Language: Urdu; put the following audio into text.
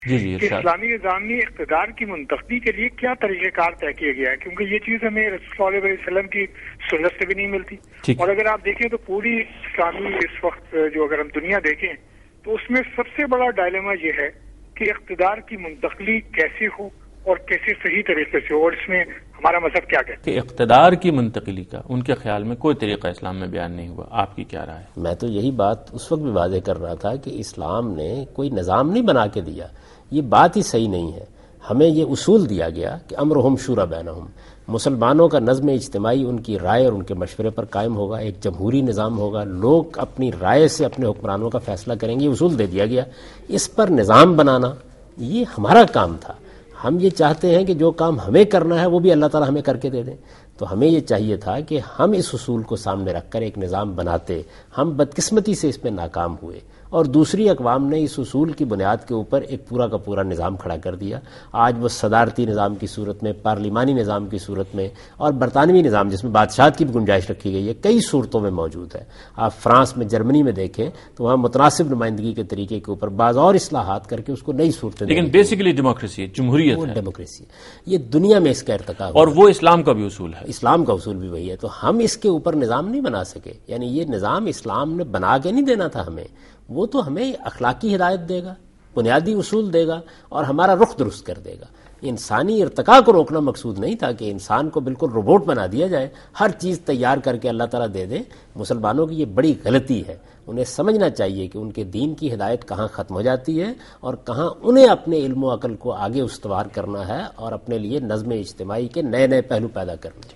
جی کہ اسلامی نظام میں اقتدار کی منتقلی کے لیے کیا طریقہ کار طے کیا گیا ہے، کیونکہ یہ چیز ہمیں رسول صلی اللہ علیہ وسلم کی سنت سے بھی نہیں ملتی، اور اگر آپ دیکھیں تو پوری اسلامی اس وقت جو اگر ہم دنیا دیکھیں تو اس میں سب سے بڑا ڈائلیما یہ ہے کہ اقتدار کی منتقلی کیسے ہو اور کیسے صحیح طریقے سے ہو، اور اس میں ہمارا مذہب کیا کہتا ہے؟ کہ اقتدار کی منتقلی کا ان کے خیال میں کوئی طریقہ اسلام میں بیان نہیں ہوا، آپ کی کیا رائے ہے؟ میں تو یہی بات اس وقت بھی واضح کر رہا تھا کہ اسلام نے کوئی نظام نہیں بنا کے دیا، یہ بات ہی صحیح نہیں ہے۔ ہمیں یہ اصول دیا گیا کہ امرہم شورا بینہم، مسلمانوں کا نظم اجتماعی ان کی رائے اور ان کے مشورے پر قائم ہوگا، ایک جمہوری نظام ہوگا، لوگ اپنی رائے سے اپنے حکمرانوں کا فیصلہ کریں گے، یہ اصول دے دیا گیا۔ اس پر نظام بنانا یہ ہمارا کام تھا۔ ہم یہ چاہتے ہیں کہ جو کام ہمیں کرنا ہے وہ بھی اللہ تعالیٰ ہمیں کر کے دے دیں، تو ہمیں یہ چاہیے تھا کہ ہم اس اصول کو سامنے رکھ کر ایک نظام بناتے۔ ہم بدقسمتی سے اس میں ناکام ہوئے، اور دوسری اقوام نے اس اصول کی بنیاد کے اوپر ایک پورا کا پورا نظام کھڑا کر دیا۔ آج وہ صدارتی نظام کی صورت میں، پارلیمانی نظام کی صورت میں، اور برطانوی نظام جس میں بادشاہت کی بھی گنجائش رکھی گئی ہے، کئی صورتوں میں موجود ہے۔ آپ فرانس میں، جرمنی میں دیکھیں تو وہاں متناسب نمائندگی کے طریقے کے اوپر بعض اور اصلاحات کر کے اس کو نئی صورتیں، لیکن بیسیکلی ڈیموکریسی، جمہوریت ہے، ڈیموکریسی یہ دنیا میں اس کا ارتقا ہوا، اور وہ اسلام کا بھی اصول ہے۔ اسلام کا اصول بھی وہی ہے، تو ہم اس کے اوپر نظام نہیں بنا سکے۔ یعنی یہ نظام اسلام نے بنا کے نہیں دینا تھا ہمیں، وہ تو ہمیں اخلاقی ہدایت دے گا، بنیادی اصول دے گا، اور ہمارا رخ درست کر دے گا۔ انسانی ارتقاء کو روکنا مقصود نہیں تھا کہ انسان کو بالکل روبوٹ بنا دیا جائے، ہر چیز تیار کر کے اللہ تعالیٰ دے دے۔ مسلمانوں کی یہ بڑی غلطی ہے، انہیں سمجھنا چاہیے کہ ان کے دین کی ہدایت کہاں ختم ہو جاتی ہے اور کہاں انہیں اپنے علم و عقل کو آگے استوار کرنا ہے اور اپنے لیے نظم اجتماعی کے نئے نئے پہلو پیدا کرنے۔